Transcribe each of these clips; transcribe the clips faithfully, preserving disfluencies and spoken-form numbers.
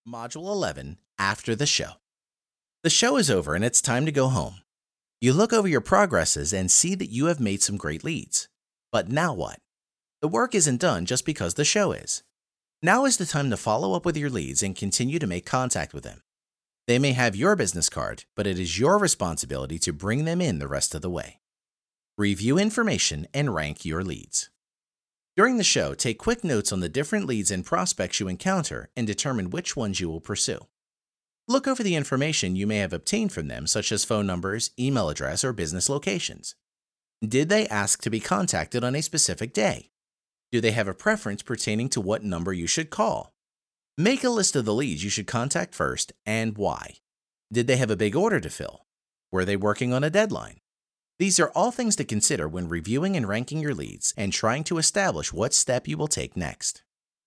Module eleven, After the Show. The show is over and it's time to go home. You look over your progresses and see that you have made some great leads. But now what? The work isn't done just because the show is. Now is the time to follow up with your leads and continue to make contact with them. They may have your business card, but it is your responsibility to bring them in the rest of the way. Review information and rank your leads. During the show, take quick notes on the different leads and prospects you encounter and determine which ones you will pursue. Look over the information you may have obtained from them, such as phone numbers, email address, or business locations. Did they ask to be contacted on a specific day? Do they have a preference pertaining to what number you should call? Make a list of the leads you should contact first and why. Did they have a big order to fill? Were they working on a deadline? These are all things to consider when reviewing and ranking your leads and trying to establish what step you will take next.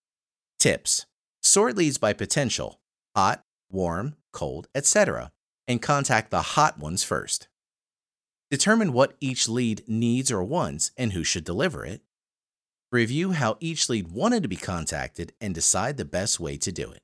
Tips: sort leads by potential, hot, warm, cold, et cetera, and contact the hot ones first. Determine what each lead needs or wants and who should deliver it. Review how each lead wanted to be contacted and decide the best way to do it.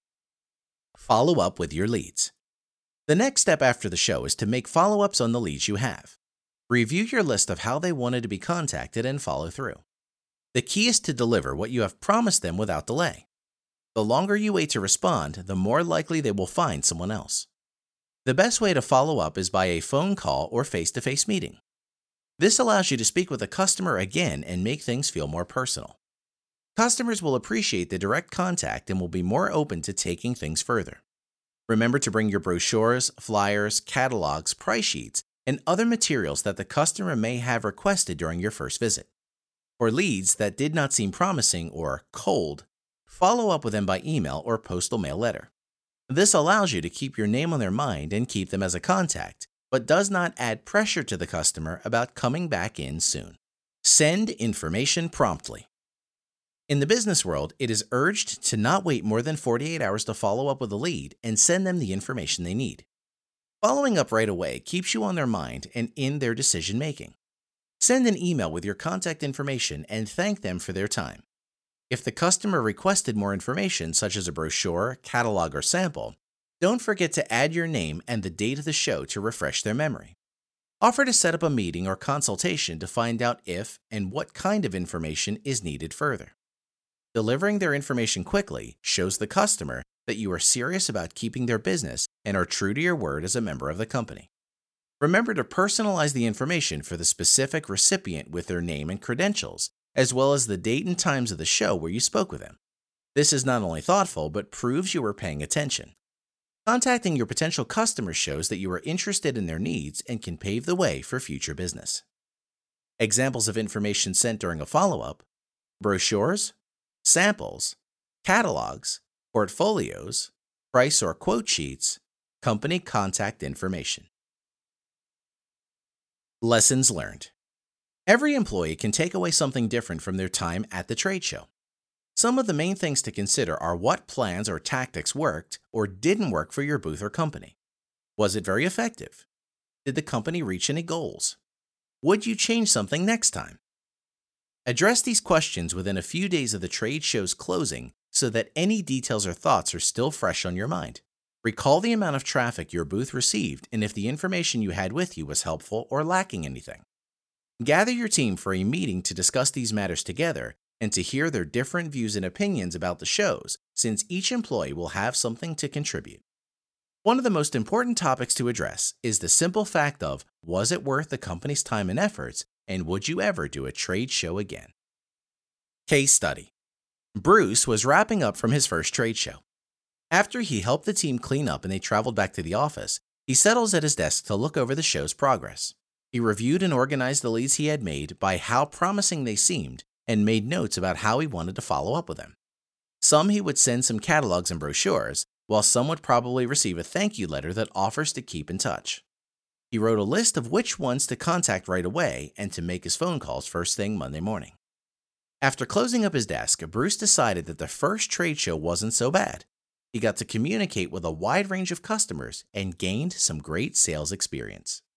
Follow up with your leads. The next step after the show is to make follow-ups on the leads you have. Review your list of how they wanted to be contacted and follow through. The key is to deliver what you have promised them without delay. The longer you wait to respond, the more likely they will find someone else. The best way to follow up is by a phone call or face-to-face meeting. This allows you to speak with a customer again and make things feel more personal. Customers will appreciate the direct contact and will be more open to taking things further. Remember to bring your brochures, flyers, catalogs, price sheets, and other materials that the customer may have requested during your first visit. For leads that did not seem promising or cold, follow up with them by email or postal mail letter. This allows you to keep your name on their mind and keep them as a contact, but does not add pressure to the customer about coming back in soon. Send information promptly. In the business world, it is urged to not wait more than forty-eight hours to follow up with a lead and send them the information they need. Following up right away keeps you on their mind and in their decision-making. Send an email with your contact information and thank them for their time. If the customer requested more information, such as a brochure, catalog, or sample, don't forget to add your name and the date of the show to refresh their memory. Offer to set up a meeting or consultation to find out if and what kind of information is needed further. Delivering their information quickly shows the customer that you are serious about keeping their business and are true to your word as a member of the company. Remember to personalize the information for the specific recipient with their name and credentials, as well as the date and times of the show where you spoke with them. This is not only thoughtful, but proves you are paying attention. Contacting your potential customers shows that you are interested in their needs and can pave the way for future business. Examples of information sent during a follow-up: brochures, samples, catalogs, portfolios, price or quote sheets, company contact information. Lessons learned. Every employee can take away something different from their time at the trade show. Some of the main things to consider are what plans or tactics worked or didn't work for your booth or company. Was it very effective? Did the company reach any goals? Would you change something next time? Address these questions within a few days of the trade show's closing so that any details or thoughts are still fresh on your mind. Recall the amount of traffic your booth received and if the information you had with you was helpful or lacking anything. Gather your team for a meeting to discuss these matters together and to hear their different views and opinions about the shows, since each employee will have something to contribute. One of the most important topics to address is the simple fact of, was it worth the company's time and efforts, and would you ever do a trade show again? Case study. Bruce was wrapping up from his first trade show. After he helped the team clean up and they traveled back to the office, he settles at his desk to look over the show's progress. He reviewed and organized the leads he had made by how promising they seemed and made notes about how he wanted to follow up with them. Some he would send some catalogs and brochures, while some would probably receive a thank you letter that offers to keep in touch. He wrote a list of which ones to contact right away and to make his phone calls first thing Monday morning. After closing up his desk, Bruce decided that the first trade show wasn't so bad. He got to communicate with a wide range of customers and gained some great sales experience.